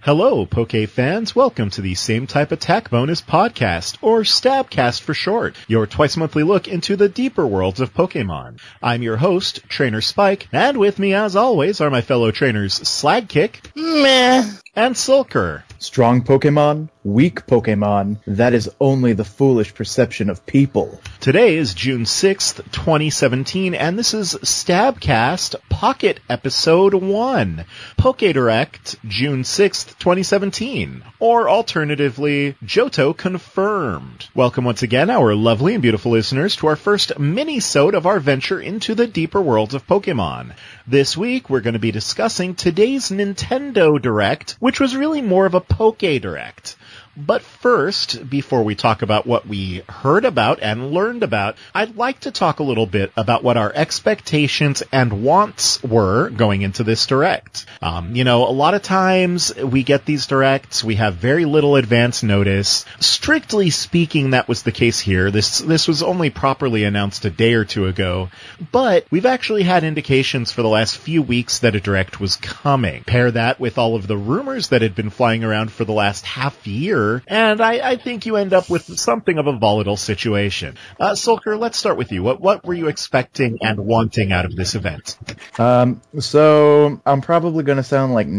Hello, Poke fans. Welcome to the Same Type Attack Bonus Podcast, or Stabcast for short, your twice-monthly look into the deeper worlds of Pokemon. I'm your host, Trainer Spike, and with me, as always, are my fellow trainers Slagkick, Meh, and Sulker. Strong Pokemon, weak Pokemon, that is only the foolish perception of people. Today is June 6th, 2017, and this is Stabcast Pocket Episode 1, Poke Direct, June 6th, 2017, or alternatively, Johto Confirmed. Welcome once again, our lovely and beautiful listeners, to our first mini-sode of our venture into the deeper worlds of Pokemon. This week, we're going to be discussing today's Nintendo Direct, which was really more of a Poke Direct. But first, before we talk about what we heard about and learned about, I'd like to talk a little bit about what our expectations and wants were going into this Direct. A lot of times we get these Directs, we have very little advance notice. Strictly speaking, that was the case here. This was only properly announced a day or two ago, but we've actually had indications for the last few weeks that a Direct was coming. Pair that with all of the rumors that had been flying around for the last half year, and I think you end up with something of a volatile situation. Sulker, let's start with you. What were you expecting and wanting out of this event? So I'm probably going to sound like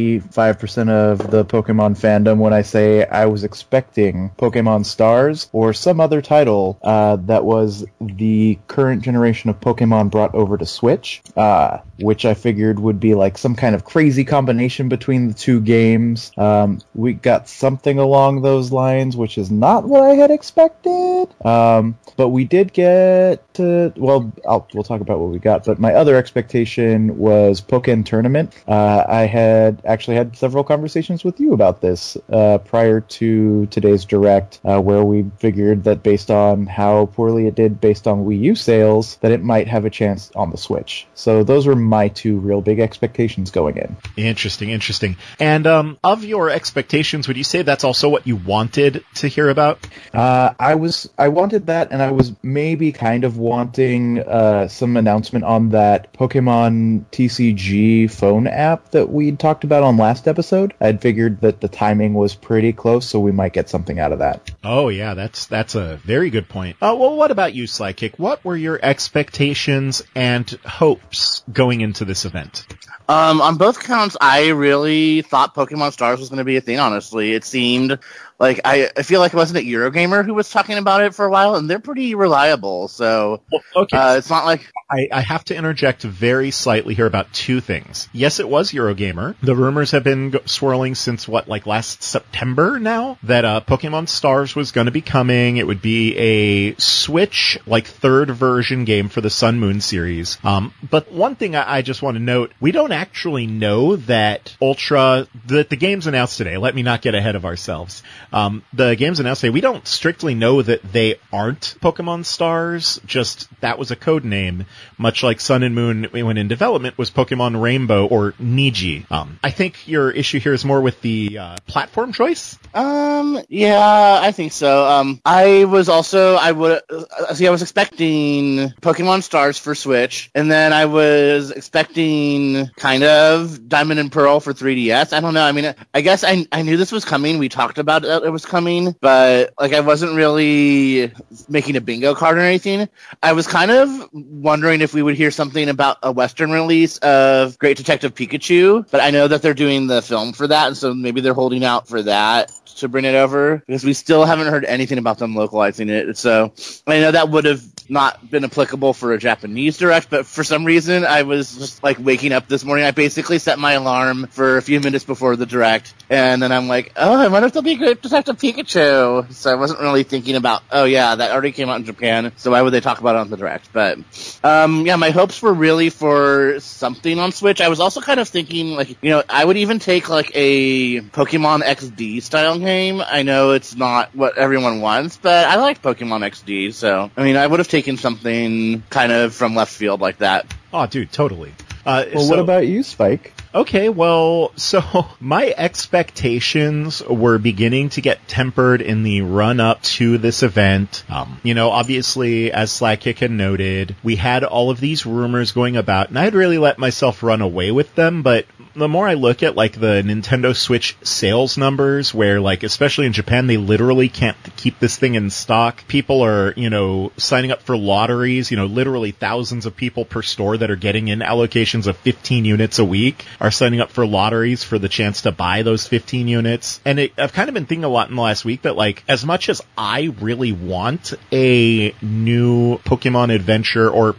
95% of the Pokemon fandom when I say I was expecting Pokemon Stars or some other title that was the current generation of Pokemon brought over to Switch, which I figured would be like some kind of crazy combination between the two games. We got something along those lines, which is not what I had expected. But we did get we'll talk about what we got, but my other expectation was Pokken Tournament. I had actually had several conversations with you about this prior to today's Direct, where we figured that based on how poorly it did based on Wii U sales, that it might have a chance on the Switch. So those were my two real big expectations going in. Interesting. And of your expectations, would you say that's also what you wanted to hear about? I wanted that, and I was maybe kind of wanting some announcement on that Pokemon TCG phone app that we talked about on last episode. I'd figured that the timing was pretty close, so we might get something out of that. Oh yeah, that's a very good point. Well, what about you, Slykick? What were your expectations and hopes going into this event? On both counts, I really thought Pokemon Stars was going to be a thing, honestly. It seemed like, I feel like it wasn't it Eurogamer who was talking about it for a while, and they're pretty reliable, so it's not like... I have to interject very slightly here about two things. Yes, it was Eurogamer. The rumors have been swirling since, last September now, that Pokemon Stars was going to be coming. It would be a Switch, third version game for the Sun Moon series. But one thing I just want to note, we don't actually know that that the game's announced today. Let me not get ahead of ourselves. The game's announced today. We don't strictly know that they aren't Pokemon Stars, just that was a code name. Much like Sun and Moon, when in development, was Pokemon Rainbow or Niji. I think your issue here is more with the platform choice? Yeah, I think so. I was expecting Pokemon Stars for Switch, and then I was expecting kind of Diamond and Pearl for 3DS. I don't know. I mean, I guess I knew this was coming. We talked about it was coming, but I wasn't really making a bingo card or anything. I was kind of wondering if we would hear something about a Western release of Great Detective Pikachu, but I know that they're doing the film for that, and so maybe they're holding out for that to bring it over, because we still haven't heard anything about them localizing it. So I know that would have not been applicable for a Japanese Direct, but for some reason I was just waking up this morning. I basically set my alarm for a few minutes before the Direct, and then I'm like, I wonder if there'll be Great Detective Pikachu. So I wasn't really thinking about, that already came out in Japan, so why would they talk about it on the Direct? But my hopes were really for something on Switch. I was also kind of thinking, I would even take a Pokemon XD style game. I know it's not what everyone wants, but I liked Pokemon XD, so I would have taken something kind of from left field like that. Oh, dude, totally. What about you, Spike? Okay, well, so my expectations were beginning to get tempered in the run-up to this event. Obviously, as Slagkick had noted, we had all of these rumors going about, and I'd really let myself run away with them, but the more I look at like the Nintendo Switch sales numbers, where like especially in Japan they literally can't keep this thing in stock. People are, signing up for lotteries, literally thousands of people per store that are getting in allocations of 15 units a week are signing up for lotteries for the chance to buy those 15 units. And I've kind of been thinking a lot in the last week that like as much as I really want a new Pokemon adventure or,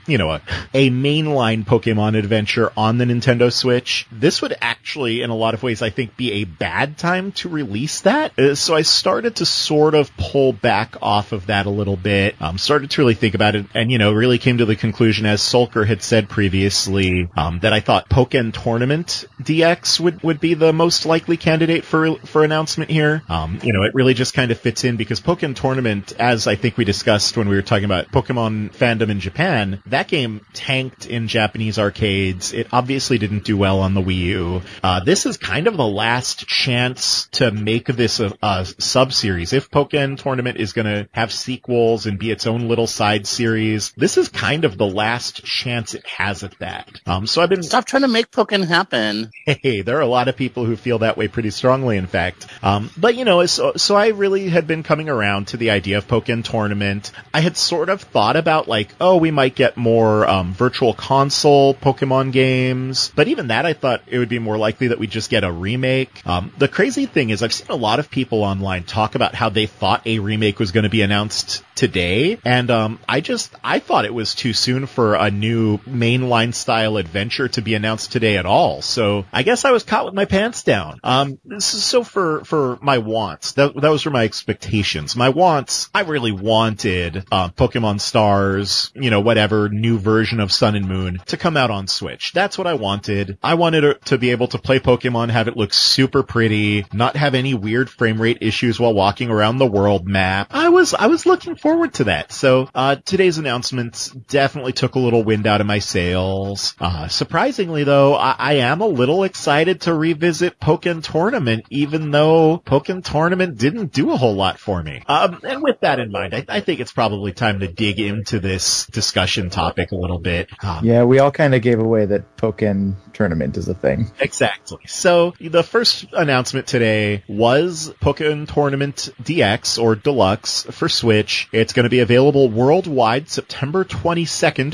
a mainline Pokemon adventure on the Nintendo Switch, this would actually, in a lot of ways, I think, be a bad time to release that. So I started to sort of pull back off of that a little bit, started to really think about it, and, really came to the conclusion, as Sulker had said previously, that I thought Pokken Tournament DX would be the most likely candidate for announcement here. It really just kind of fits in because Pokken Tournament, as I think we discussed when we were talking about Pokemon fandom in Japan, that game tanked in Japanese arcades. It obviously didn't do well on the Wii U. This is kind of the last chance to make this a sub-series. If Pokken Tournament is going to have sequels and be its own little side series, this is kind of the last chance it has at that. So I've been... Stop trying to make Pokken happen. Hey, there are a lot of people who feel that way pretty strongly, in fact. But, so I really had been coming around to the idea of Pokken Tournament. I had sort of thought about, like, we might get more virtual console Pokemon games. But even that, I thought it would be more likely that we'd just get a remake. The crazy thing is I've seen a lot of people online talk about how they thought a remake was going to be announced today. And I thought it was too soon for a new mainline style adventure to be announced today at all. So I guess I was caught with my pants down. This is so for my wants. That was for my expectations. My wants, I really wanted Pokemon Stars, whatever new version of Sun and Moon to come out on Switch. That's what I wanted. I wanted to be able to play Pokemon, have it look super pretty, not have any weird frame rate issues while walking around the world map. I was looking forward to that. So today's announcements definitely took a little wind out of my sails. Surprisingly though, I am a little excited to revisit Pokken Tournament, even though Pokken Tournament didn't do a whole lot for me. And with that in mind, I think it's probably time to dig into this discussion topic a little bit. Yeah, we all kind of gave away that Pokken Tournament is a thing. Exactly. So the first announcement today was Pokken Tournament DX or Deluxe for Switch. It's going to be available worldwide September 22nd,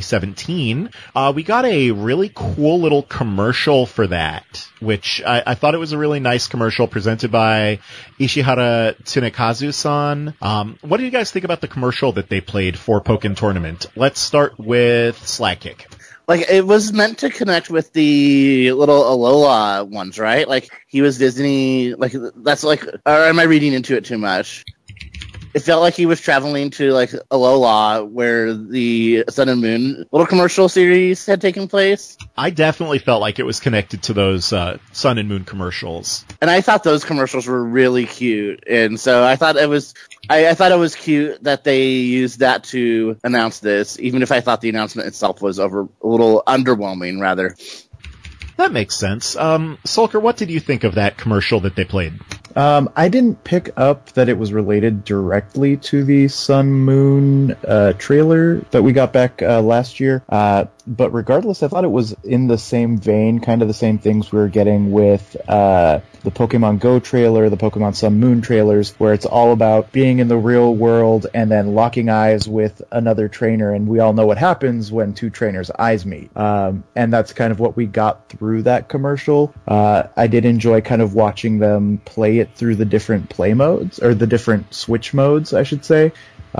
2017. We got a really cool little commercial for that, which I thought it was a really nice commercial presented by Ishihara Tsunekazu-san. What do you guys think about the commercial that they played for Pokken Tournament? Let's start with Slagkick. Like, it was meant to connect with the little Alola ones, right? Like, he was Disney, like, that's like, or am I reading into it too much? It felt like he was traveling to, like, Alola, where the Sun and Moon little commercial series had taken place. I definitely felt like it was connected to those Sun and Moon commercials. And I thought those commercials were really cute. And so I thought it was cute that they used that to announce this, even if I thought the announcement itself was a little underwhelming, rather. That makes sense. Sulker, what did you think of that commercial that they played? I didn't pick up that it was related directly to the Sun Moon trailer that we got back last year. But regardless, I thought it was in the same vein, kind of the same things we were getting with the Pokemon Go trailer, the Pokemon Sun Moon trailers, where it's all about being in the real world and then locking eyes with another trainer. And we all know what happens when two trainers' eyes meet. And that's kind of what we got through that commercial. I did enjoy kind of watching them play it through the different play modes, or the different Switch modes, I should say.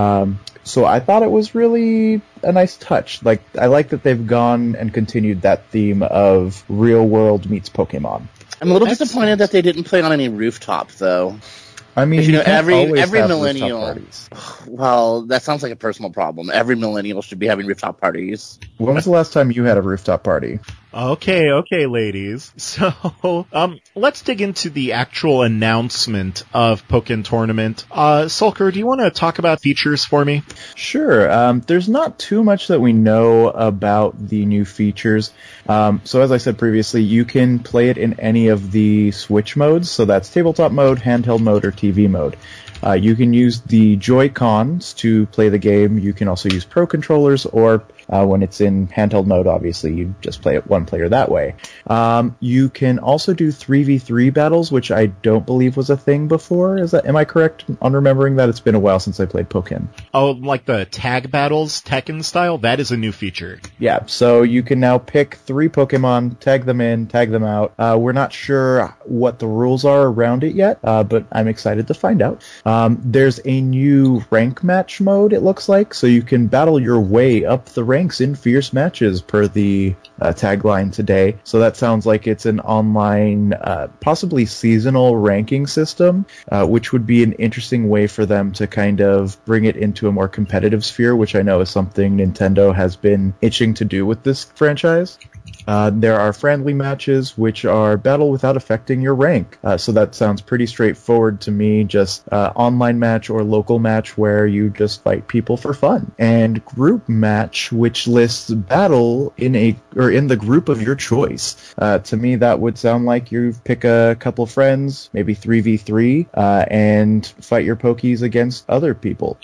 So I thought it was really a nice touch. Like, I like that they've gone and continued that theme of real world meets Pokemon. I'm a little disappointed that they didn't play on any rooftop, though. I mean, you know, every have millennial. Well, that sounds like a personal problem. Every millennial should be having rooftop parties. When was the last time you had a rooftop party? Okay, ladies. So, let's dig into the actual announcement of Pokken Tournament. Sulker, do you want to talk about features for me? Sure. There's not too much that we know about the new features. So as I said previously, you can play it in any of the Switch modes. So that's tabletop mode, handheld mode, or TV mode. You can use the Joy-Cons to play the game. You can also use Pro Controllers, or when it's in handheld mode, obviously, you just play it one player that way. You can also do 3v3 battles, which I don't believe was a thing before. Am I correct on remembering that? It's been a while since I played Pokken. Oh, like the tag battles, Tekken style? That is a new feature. Yeah, so you can now pick 3 Pokemon, tag them in, tag them out. We're not sure what the rules are around it yet, but I'm excited to find out. There's a new rank match mode, it looks like, so you can battle your way up the ranks in fierce matches per the tagline today. So that sounds like it's an online, possibly seasonal ranking system, which would be an interesting way for them to kind of bring it into a more competitive sphere, which I know is something Nintendo has been itching to do with this franchise. There are friendly matches, which are battle without affecting your rank. So that sounds pretty straightforward to me, just online match or local match where you just fight people for fun. And group match, which lists battle in the group of your choice. To me, that would sound like you pick a couple friends, maybe 3v3, and fight your Pokies against other people.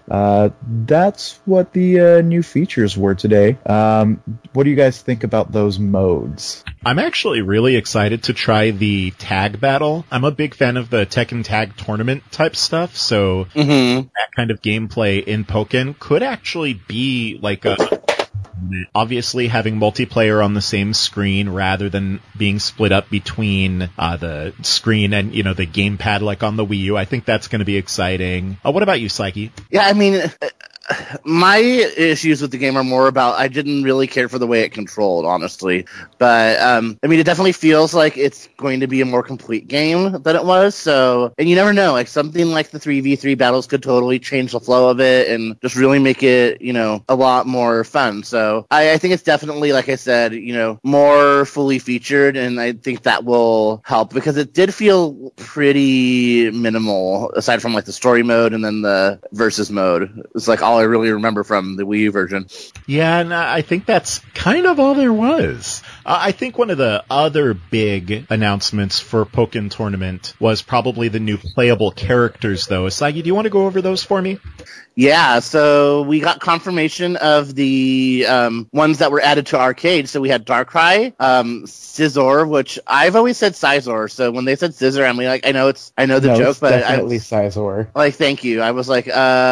That's what the new features were today. What do you guys think about those modes? I'm actually really excited to try the tag battle. I'm a big fan of the Tekken Tag Tournament type stuff, so that kind of gameplay in Pokken could actually be like obviously having multiplayer on the same screen rather than being split up between the screen and, the gamepad like on the Wii U. I think that's going to be exciting. What about you, Psyche? Yeah, I mean, my issues with the game are more about I didn't really care for the way it controlled, honestly. But, I mean, it definitely feels like it's going to be a more complete game than it was. So, and you never know, like something like the 3v3 battles could totally change the flow of it and just really make it, a lot more fun. So I think it's definitely, like I said, more fully featured, and I think that will help because it did feel pretty minimal aside from like the story mode and then the versus mode. It's like all I really remember from the Wii U version. Yeah, and I think that's kind of all there was. I think one of the other big announcements for Pokken Tournament was probably the new playable characters, though. Asagi, do you want to go over those for me? Yeah, so we got confirmation of the ones that were added to arcade. So we had Darkrai, Scizor, which I've always said Scizor. So when they said Scizor, I'm like, I know the joke, it's but definitely Scizor. Like, thank you. I was like,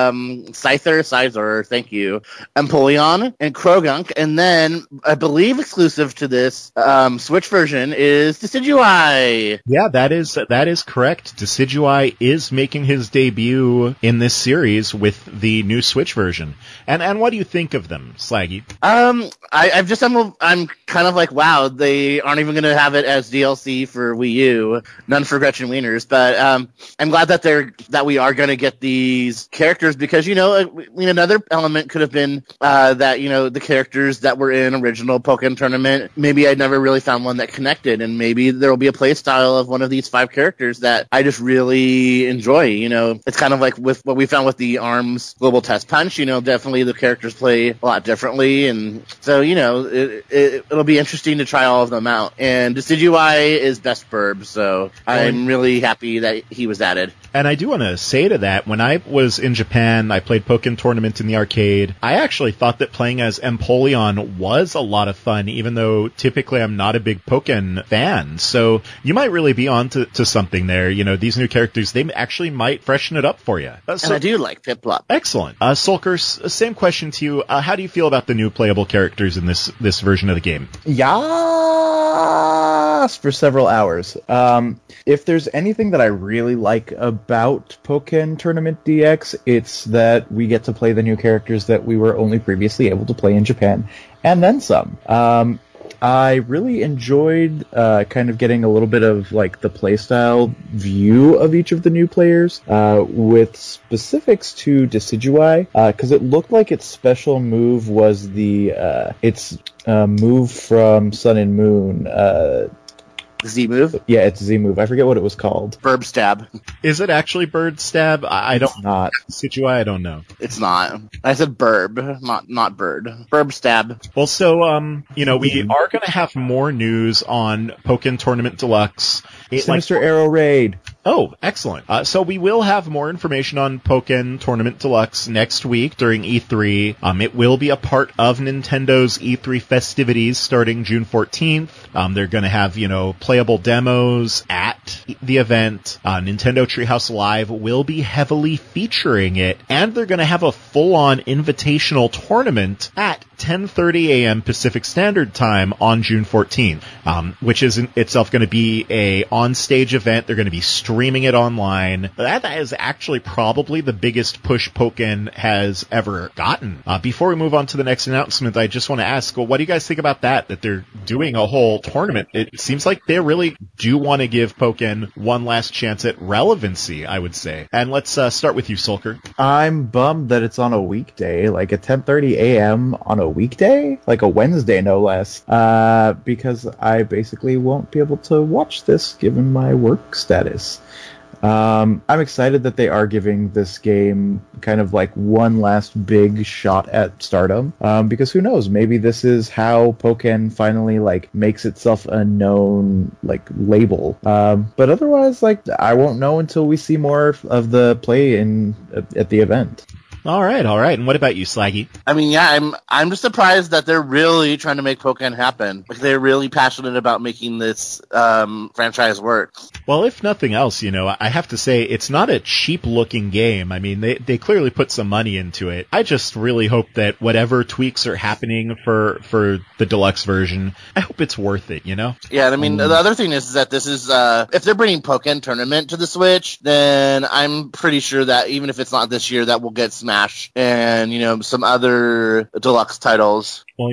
Scizor, thank you. Empoleon and Krogunk, and then I believe exclusive to this Switch version is Decidueye. Yeah, that is correct. Decidueye is making his debut in this series with the new Switch version. And what do you think of them, Slaggy? I'm kind of like, wow, they aren't even going to have it as DLC for Wii U. None for Gretchen Wieners, but I'm glad that we are going to get these characters because another element could have been that the characters that were in original Pokken Tournament, maybe I never really found one that connected, and maybe there will be a play style of one of these 5 characters that I just really enjoy. It's kind of like with what we found with the ARMS Global Test Punch. Definitely the characters play a lot differently, and so it'll be interesting to try all of them out. And Decidueye is best Burb, so I'm really happy that he was added. And I do want to say to that, when I was in Japan, I played Pokken Tournament in the arcade. I actually thought that playing as Empoleon was a lot of fun, even though typically I'm not a big Pokken fan. So you might really be on to something there. These new characters, they actually might freshen it up for you. And I do like Piplup. Excellent. Sulker, same question to you. How do you feel about the new playable characters in this version of the game? Yes, for several hours. If there's anything that I really like about Pokken Tournament DX, it's that we get to play the new characters that we were only previously able to play in Japan, and then some. I really enjoyed kind of getting a little bit of like the playstyle view of each of the new players, with specifics to Decidueye, because it looked like its special move was its move from Sun and Moon. Z move? Yeah, it's Z move. I forget what it was called. Burb Stab. Is it actually Bird Stab? I don't. It's not. Decidueye, I don't know. It's not. I said Burb, not Bird. Burb Stab. Well, so we are going to have more news on Pokken Tournament Deluxe. Sinister Arrow Raid. Oh, excellent. So we will have more information on Pokken Tournament Deluxe next week during E3. It will be a part of Nintendo's E3 festivities starting June 14th. They're going to have, playable demos at the event. Nintendo Treehouse Live will be heavily featuring it, and they're going to have a full-on invitational tournament at 10:30 a.m. Pacific Standard Time on June 14th, which is in itself going to be a on-stage event. They're going to be streaming it online. That is actually probably the biggest push Pokken has ever gotten. Before we move on to the next announcement, I just want to ask, what do you guys think about that they're doing a whole tournament? It seems like they really do want to give Pokken one last chance at relevancy, I would say. And let's start with you, Sulker. I'm bummed that it's on a weekday, like at 10:30 a.m. on a weekday, like a Wednesday no less, because I basically won't be able to watch this given my work status. I'm excited that they are giving this game kind of like one last big shot at stardom, because who knows, maybe this is how Pokken finally like makes itself a known like label. But otherwise, like I won't know until we see more of the play at the event. All right. And what about you, Slaggy? I mean, yeah, I'm just surprised that they're really trying to make Pokken happen. Like, they're really passionate about making this franchise work. Well, if nothing else, I have to say it's not a cheap-looking game. I mean, they clearly put some money into it. I just really hope that whatever tweaks are happening for the deluxe version, I hope it's worth it, Yeah, I mean, the other thing is that this is, if they're bringing Pokken Tournament to the Switch, then I'm pretty sure that even if it's not this year, that will get Smash and, some other deluxe titles. Well,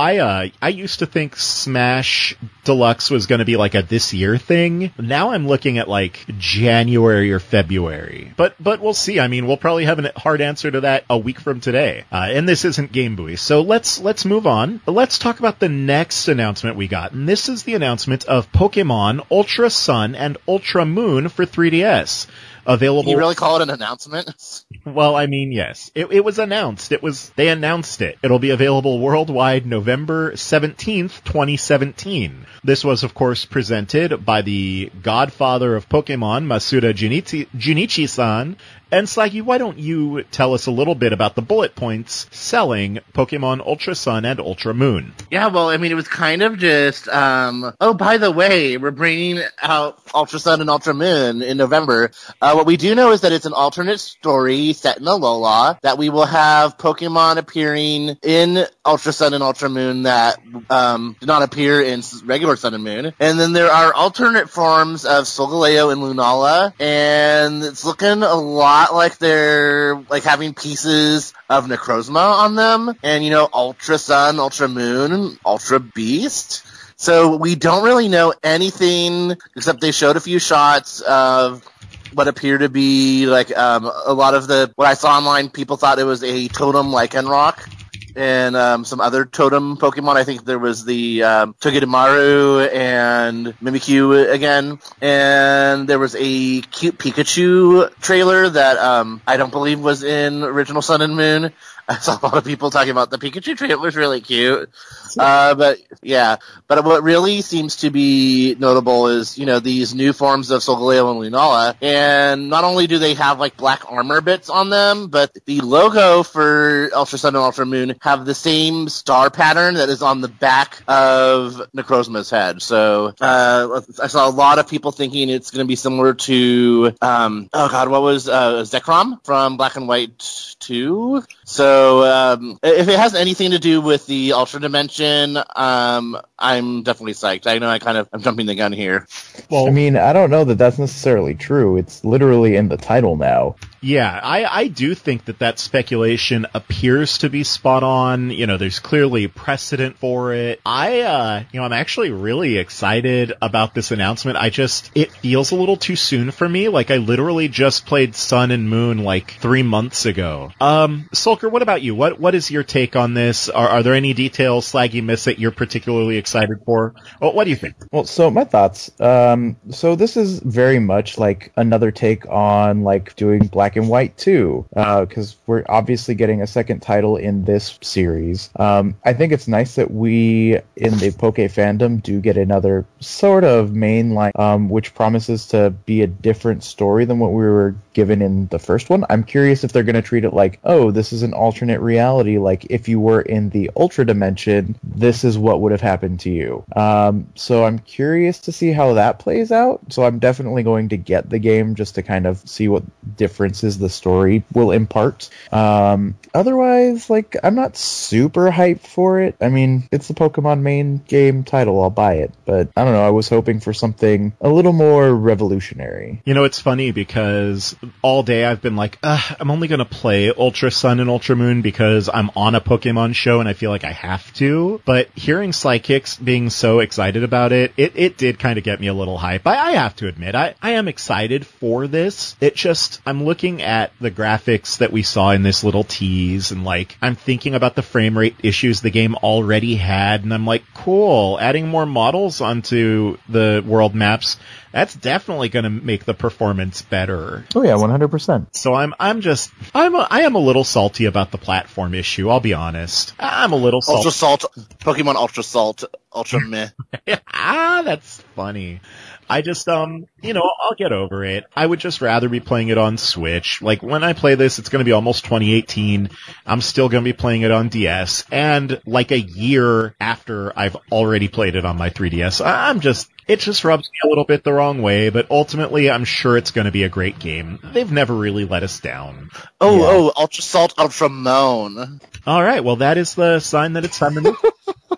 I used to think Smash Deluxe was going to be like a this year thing. Now I'm looking at like January or February. But we'll see. I mean, we'll probably have a hard answer to that a week from today. And this isn't Game Buoy. So let's move on. Let's talk about the next announcement we got. And this is the announcement of Pokemon Ultra Sun and Ultra Moon for 3DS. Available. Can you really call it an announcement? Well, I mean, yes. It was announced. They announced it. It'll be available worldwide November 17th, 2017. This was, of course, presented by the godfather of Pokemon, Masuda Junichi-san. And Slaggy, why don't you tell us a little bit about the bullet points selling Pokemon Ultra Sun and Ultra Moon? Yeah, well, I mean, it was kind of just, by the way, we're bringing out Ultra Sun and Ultra Moon in November. What we do know is that it's an alternate story set in Alola, that we will have Pokemon appearing in Ultra Sun and Ultra Moon that did not appear in regular Sun and Moon. And then there are alternate forms of Solgaleo and Lunala, and it's looking a lot like they're like having pieces of Necrozma on them, and Ultra Sun, Ultra Moon, Ultra Beast. So we don't really know anything except they showed a few shots of what appear to be like a lot of what I saw online. People thought it was a totem Lycanroc and some other totem Pokemon. I think there was the Togedemaru and Mimikyu again, and there was a cute Pikachu trailer that I don't believe was in original Sun and Moon. I saw a lot of people talking about the Pikachu trailer is really cute. But what really seems to be notable is, these new forms of Solgaleo and Lunala. And not only do they have like black armor bits on them, but the logo for Ultra Sun and Ultra Moon have the same star pattern that is on the back of Necrozma's head. So, I saw a lot of people thinking it's going to be similar to, what was, Zekrom from Black and White 2? So, if it has anything to do with the Ultra Dimension, I'm definitely psyched. I know I'm jumping the gun here. Well, I mean, I don't know that that's necessarily true. It's literally in the title now. Yeah, I do think that speculation appears to be spot on. There's clearly precedent for it. I'm actually really excited about this announcement. It feels a little too soon for me. Like, I literally just played Sun and Moon like 3 months ago. Sulker, what about you? What is your take on this? Are there any details Slaggy missed that you're particularly excited for? What do you think? Well, so my thoughts. So this is very much like another take on like doing Black Black and White 2, because we're obviously getting a second title in this series. I think it's nice that we, in the Poke fandom, do get another sort of mainline, which promises to be a different story than what we were given in the first one. I'm curious if they're going to treat it like, oh, this is an alternate reality, like if you were in the Ultra Dimension, this is what would have happened to you. So I'm curious to see how that plays out. So I'm definitely going to get the game just to kind of see what differences the story will impart. Otherwise, like, I'm not super hyped for it. I mean, it's the Pokemon main game title, I'll buy it, but I don't know, I was hoping for something a little more revolutionary. You know, it's funny because all day I've been like, I'm only going to play Ultra Sun and Ultra Moon because I'm on a Pokemon show and I feel like I have to. But hearing Psychics being so excited about it did kind of get me a little hype. I have to admit, I am excited for this. It just, I'm looking at the graphics that we saw in this little tease and like, I'm thinking about the frame rate issues the game already had and I'm like, cool, adding more models onto the world maps, that's definitely going to make the performance better. Oh yeah, 100%. So I am a little salty about the platform issue, I'll be honest. I'm a little salty. Ultra Salt, Pokemon Ultra Salt, Ultra Meh. That's funny. I just, I'll get over it. I would just rather be playing it on Switch. Like, when I play this, it's going to be almost 2018. I'm still going to be playing it on DS. And, like, a year after I've already played it on my 3DS, it just rubs me a little bit the wrong way, but ultimately, I'm sure it's going to be a great game. They've never really let us down. Ultra Salt, Ultra Moan. Alright, well, that is the sign that it's time to move.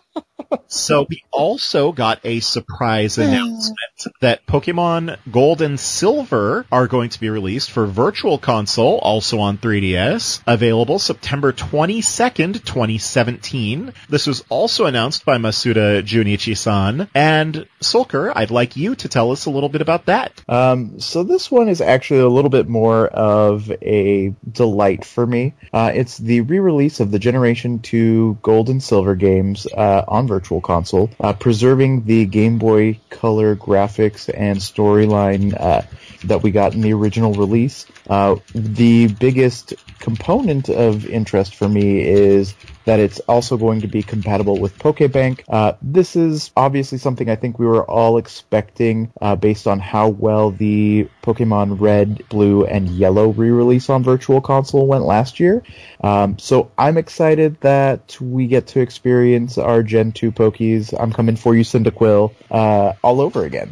So we also got a surprise announcement that Pokemon Gold and Silver are going to be released for Virtual Console, also on 3DS, available September 22nd, 2017. This was also announced by Masuda Junichi-san. And Sulker, I'd like you to tell us a little bit about that. So this one is actually a little bit more of a delight for me. It's the re-release of the Generation 2 Gold and Silver games on Virtual Console, preserving the Game Boy Color graphics and storyline that we got in the original release. The biggest component of interest for me is that it's also going to be compatible with Pokebank. This is obviously something I think we were all expecting based on how well the Pokemon Red, Blue, and Yellow re-release on Virtual Console went last year. So I'm excited that we get to experience our Gen 2 Pokies, I'm coming for you, Cyndaquil, all over again.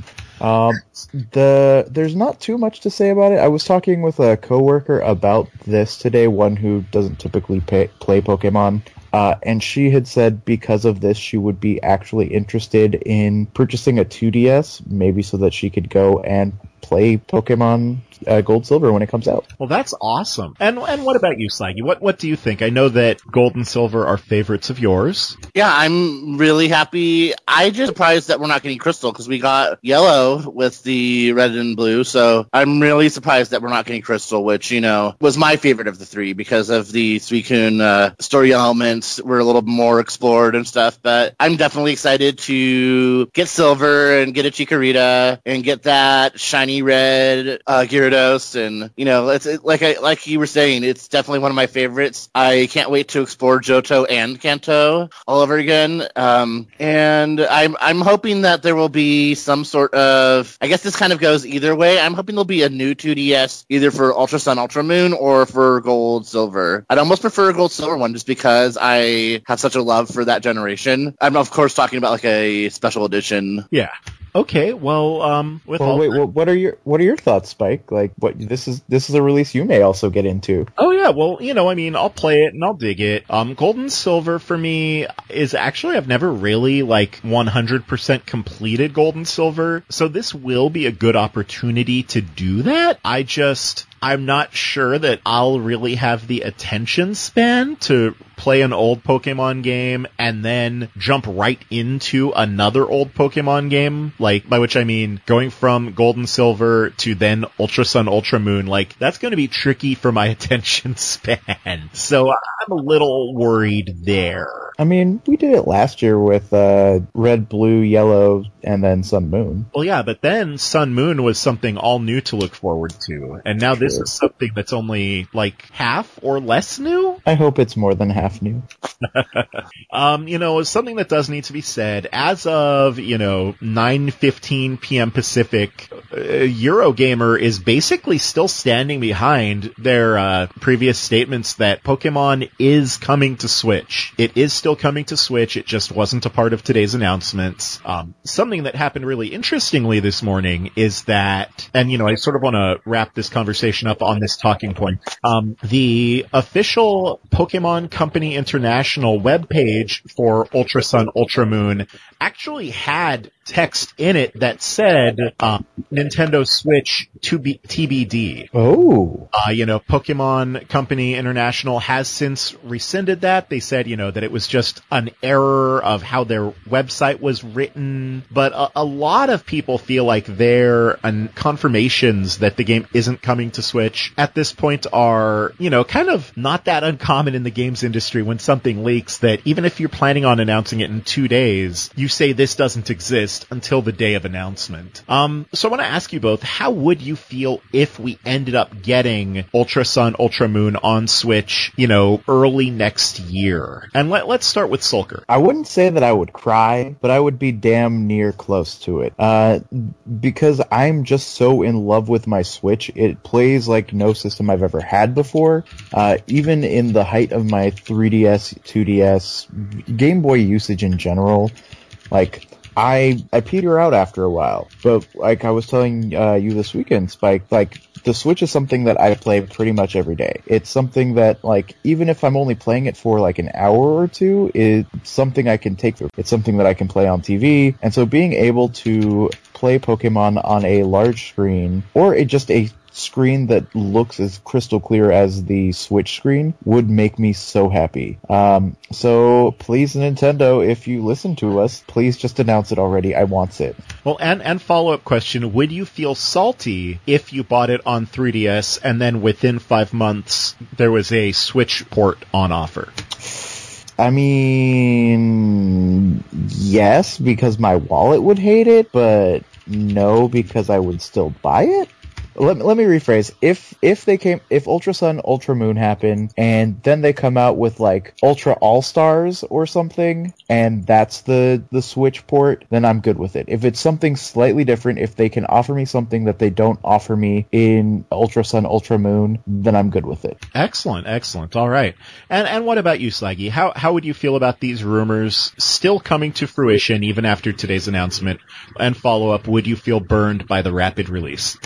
There's not too much to say about it. I was talking with a coworker about this today, one who doesn't typically play Pokemon, and she had said because of this she would be actually interested in purchasing a 2DS, maybe so that she could go and play Pokemon Gold Silver when it comes out. Well, that's awesome. And what about you, Saigi? What do you think? I know that Gold and Silver are favorites of yours. Yeah, I'm really happy. I just surprised that we're not getting Crystal because we got Yellow with the Red and Blue. So I'm really surprised that we're not getting Crystal, which, was my favorite of the three because of the Suicune story elements were a little more explored and stuff. But I'm definitely excited to get Silver and get a Chikorita and get that shiny red Gyarados, and it's like you were saying, it's definitely one of my favorites. I can't wait to explore Johto and Kanto all over again. And I'm hoping that there will be some sort of, I guess this kind of goes either way. I'm hoping there'll be a new 2DS either for Ultra Sun, Ultra Moon, or for Gold Silver. I'd almost prefer a Gold Silver one just because I have such a love for that generation. I'm of course talking about like a special edition. Yeah. Okay, well, what are your thoughts, Spike? Like, this is a release you may also get into. Oh yeah, well, I'll play it and I'll dig it. Gold and Silver for me is actually, I've never really 100% completed Gold and Silver, so this will be a good opportunity to do that. I'm not sure that I'll really have the attention span to play an old Pokemon game and then jump right into another old Pokemon game, like, by which I mean going from Gold and Silver to then Ultra Sun, Ultra Moon, like, that's going to be tricky for my attention span. So I'm a little worried there. I mean, we did it last year with Red, Blue, Yellow, and then Sun, Moon. Well, yeah, but then Sun Moon was something all new to look forward to, and now this is something that's only like half or less new. I hope it's more than half new. Something that does need to be said, as of, 9:15 p.m. Pacific, Eurogamer is basically still standing behind their previous statements that Pokemon is coming to Switch. It is still coming to Switch, it just wasn't a part of today's announcements. Something that happened really interestingly this morning is that, and I sort of want to wrap this conversation up on this talking point, the official Pokemon Company International webpage for Ultra Sun, Ultra Moon actually had text in it that said Nintendo Switch TBD. Oh. Pokemon Company International has since rescinded that. They said, that it was just an error of how their website was written. But a lot of people feel like their confirmations that the game isn't coming to Switch at this point are, kind of not that uncommon in the games industry when something leaks that even if you're planning on announcing it in 2 days, you say this doesn't exist until the day of announcement. So I want to ask you both, how would you feel if we ended up getting Ultra Sun, Ultra Moon on Switch, early next year? And let's start with Sulker. I wouldn't say that I would cry, but I would be damn near close to it. Because I'm just so in love with my Switch. It plays like no system I've ever had before. Even in the height of my 3DS, 2DS, Game Boy usage in general, like, I peter out after a while. But like I was telling you this weekend, Spike, like the Switch is something that I play pretty much every day. It's something that, like, even if I'm only playing it for like an hour or two, it's something I can take through. It's something that I can play on TV. And so being able to play Pokemon on a large screen, or just a screen that looks as crystal clear as the Switch screen, would make me so happy. So please, Nintendo, if you listen to us, please just announce it already. I want it. Well, and follow-up question, would you feel salty if you bought it on 3DS and then within 5 months there was a Switch port on offer? I mean, yes, because my wallet would hate it, but no, because I would still buy it? Let me rephrase. If Ultra Sun, Ultra Moon happen, and then they come out with like Ultra All-Stars or something, and that's the Switch port, then I'm good with it. If it's something slightly different, if they can offer me something that they don't offer me in Ultra Sun, Ultra Moon, then I'm good with it. Excellent. All right. And what about you, Slaggy? How would you feel about these rumors still coming to fruition even after today's announcement? And follow up, would you feel burned by the rapid release?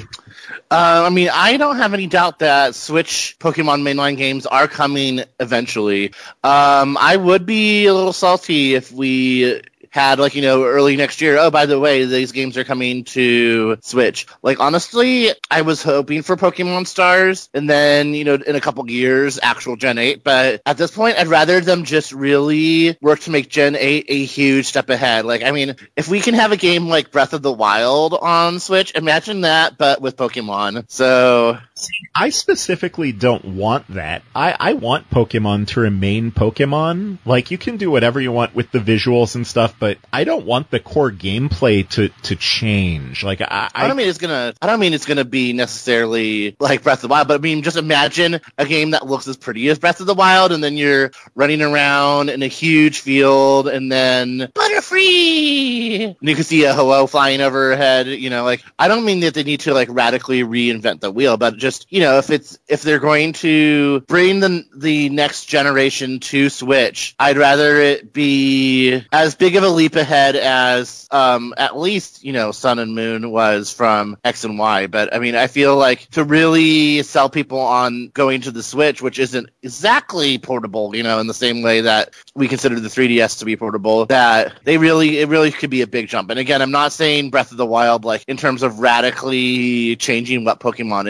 I don't have any doubt that Switch Pokemon mainline games are coming eventually. I would be a little salty if we had, like, early next year, oh, by the way, these games are coming to Switch. Like, honestly, I was hoping for Pokemon Stars, and then, in a couple years, actual Gen 8, but at this point, I'd rather them just really work to make Gen 8 a huge step ahead. Like, if we can have a game like Breath of the Wild on Switch, imagine that, but with Pokemon. So I specifically don't want that. I want Pokemon to remain Pokemon. Like, you can do whatever you want with the visuals and stuff, but I don't want the core gameplay to change. Like, I don't mean it's gonna be necessarily like Breath of the Wild, but just imagine a game that looks as pretty as Breath of the Wild, and then you're running around in a huge field, and then Butterfree! And you can see a Ho-Oh flying overhead, I don't mean that they need to, like, radically reinvent the wheel, but just, if they're going to bring the next generation to Switch, I'd rather it be as big of a leap ahead as at least Sun and Moon was from X and Y. But I feel like to really sell people on going to the Switch, which isn't exactly portable, in the same way that we consider the 3DS to be portable, that it really could be a big jump. And again, I'm not saying Breath of the Wild, like, in terms of radically changing what Pokemon is, but just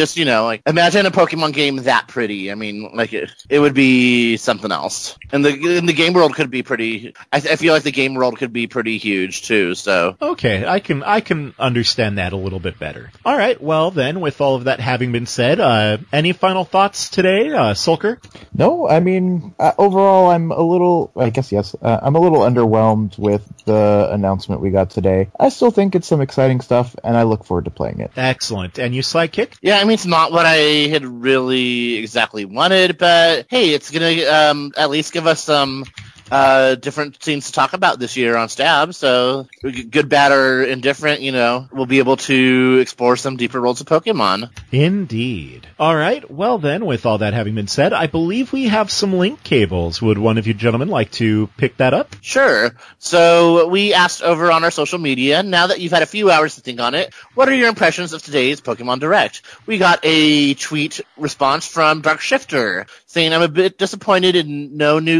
just, like imagine a Pokemon game that pretty. I mean, like it would be something else. And the game world could be pretty. I feel like the game world could be pretty huge too. So okay, I can understand that a little bit better. All right, well then, with all of that having been said, any final thoughts today, Sulker? No, I mean, overall, I'm a little underwhelmed with the announcement we got today. I still think it's some exciting stuff, and I look forward to playing it. Excellent. And you, Sidekick? Yeah, I mean, it's not what I had really exactly wanted, but hey, it's gonna at least give us some different things to talk about this year on Stab. So good, bad, or indifferent, we'll be able to explore some deeper worlds of Pokemon. Indeed. All right. Well then, with all that having been said, I believe we have some link cables. Would one of you gentlemen like to pick that up? Sure. So we asked over on our social media, now that you've had a few hours to think on it, what are your impressions of today's Pokemon Direct? We got a tweet response from Dark Shifter saying, I'm a bit disappointed in no new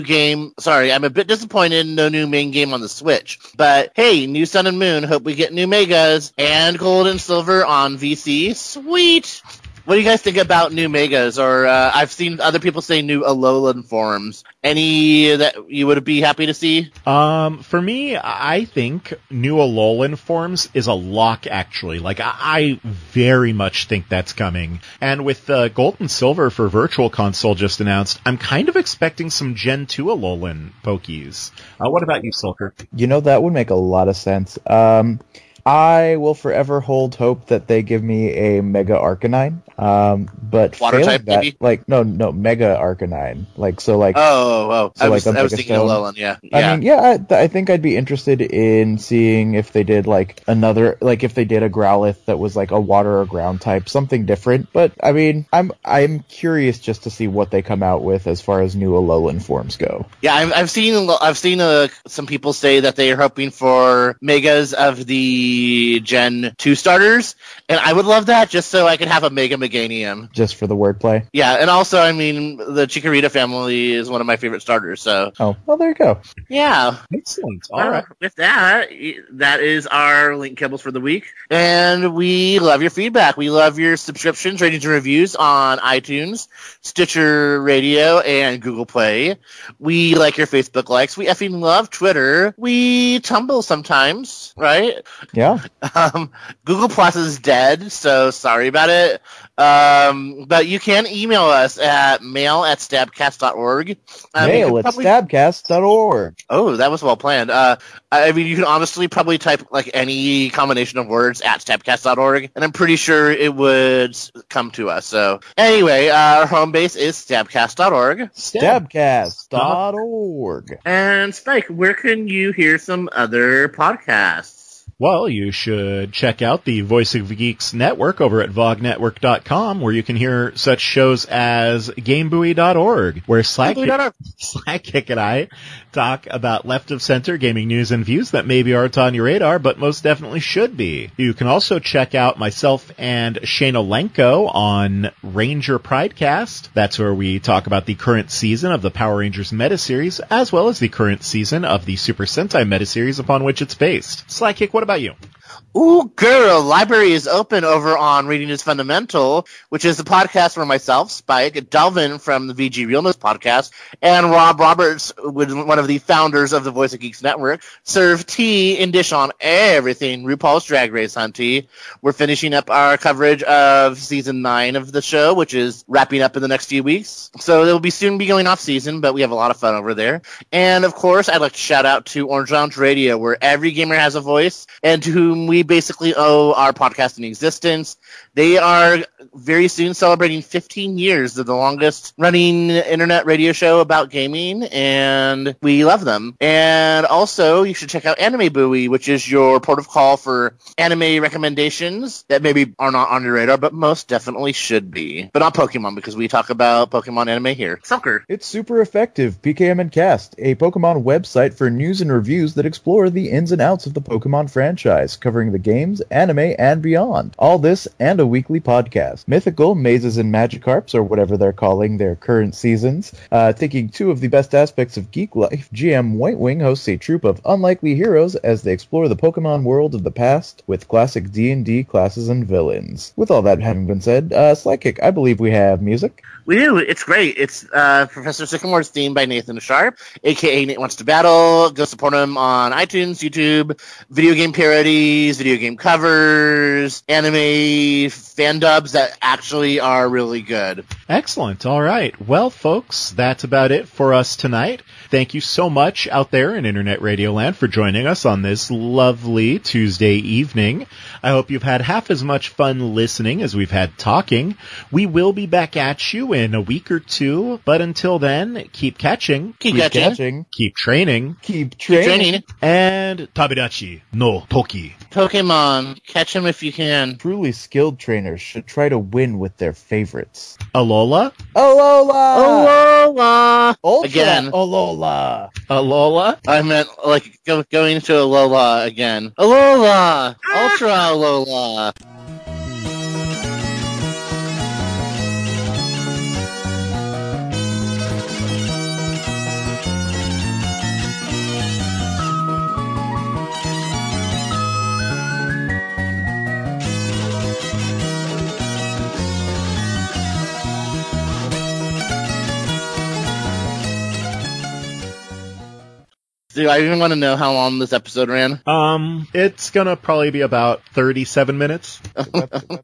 main game on the Switch. But hey, new Sun and Moon, hope we get new Megas and Gold and Silver on VC. Sweet! What do you guys think about new Megas? Or I've seen other people say new Alolan forms. Any that you would be happy to see? For me, I think new Alolan forms is a lock, actually. Like, I very much think that's coming. And with Gold and Silver for Virtual Console just announced, I'm kind of expecting some Gen 2 Alolan Pokies. What about you, Sulker? That would make a lot of sense. I will forever hold hope that they give me a Mega Arcanine. But Water failing type, that, maybe? no, Mega Arcanine. I was thinking Alolan, yeah. I mean, I think I'd be interested in seeing if they did if they did a Growlithe that was like a water or ground type, something different. But I mean, I'm curious just to see what they come out with as far as new Alolan forms go. Yeah, I've seen some people say that they are hoping for Megas of the Gen 2 starters, and I would love that just so I could have a Mega Meganium. Just for the wordplay? Yeah, and also, I mean, the Chikorita family is one of my favorite starters, so... Oh, well, there you go. Yeah. Excellent. All right. With that is our link cables for the week, and we love your feedback. We love your subscriptions, ratings, and reviews on iTunes, Stitcher Radio, and Google Play. We like your Facebook likes. We effing love Twitter. We tumble sometimes, right? Yeah. Google Plus is dead, so sorry about it. But you can email us at mail@stabcast.org. Mail@stabcast.org. Oh, that was well planned. I mean, you can honestly probably type like any combination of words at stabcast.org, and I'm pretty sure it would come to us. So anyway, our home base is stabcast.org. Stabcast.org. And Spike, where can you hear some other podcasts? Well, you should check out the Voice of Geeks network over at vognetwork.com, where you can hear such shows as GameBuoy.org, where Slackkick and I talk about left-of-center gaming news and views that maybe aren't on your radar, but most definitely should be. You can also check out myself and Shayna Lenko on Ranger Pridecast. That's where we talk about the current season of the Power Rangers meta-series, as well as the current season of the Super Sentai meta-series upon which it's based. Slackkick, what about you? Ooh, girl, library is open over on Reading is Fundamental, which is the podcast where myself, Spike, Delvin from the VG Realness podcast, and Rob Roberts, one of the founders of the Voice of Geeks Network, serve tea and dish on everything RuPaul's Drag Race on tea. We're finishing up our coverage of season 9 of the show, which is wrapping up in the next few weeks. So it will soon be going off season, but we have a lot of fun over there. And of course, I'd like to shout out to Orange Lounge Radio, where every gamer has a voice, and to whom we basically owe our podcasting existence. They are very soon celebrating 15 years of the longest running internet radio show about gaming, and we love them. And also, you should check out Anime Buoy, which is your port of call for anime recommendations that maybe are not on your radar, but most definitely should be. But not Pokemon, because we talk about Pokemon anime here. Sucker. It's super effective. PKMN Cast, a Pokemon website for news and reviews that explore the ins and outs of the Pokemon franchise, covering covering the games, anime, and beyond. All this and a weekly podcast. Mythical, Mazes, and Magikarps, or whatever they're calling their current seasons. Taking two of the best aspects of geek life, GM White Wing hosts a troupe of unlikely heroes as they explore the Pokemon world of the past with classic D&D classes and villains. With all that having been said, Slykick, I believe we have music. We do. It's great. It's Professor Sycamore's theme by Nathan Sharp, a.k.a. Nate Wants to Battle. Go support him on iTunes, YouTube, video game parodies, video game covers, anime fan dubs that actually are really good. Excellent. All right. Well, folks, that's about it for us tonight. Thank you so much out there in Internet Radio Land for joining us on this lovely Tuesday evening. I hope you've had half as much fun listening as we've had talking. We will be back at you in a week or two, but until then, keep catching, Keep catching. keep training, Keep training. and Tabidachi no Toki. Pokemon, catch him if you can. Truly skilled trainers should try to win with their favorites. Alola? Alola! Alola! Ultra Again. Alola! Alola? I meant, like, going into Alola again. Alola! Ultra Alola! Do I even want to know how long this episode ran? It's gonna probably be about 37 minutes.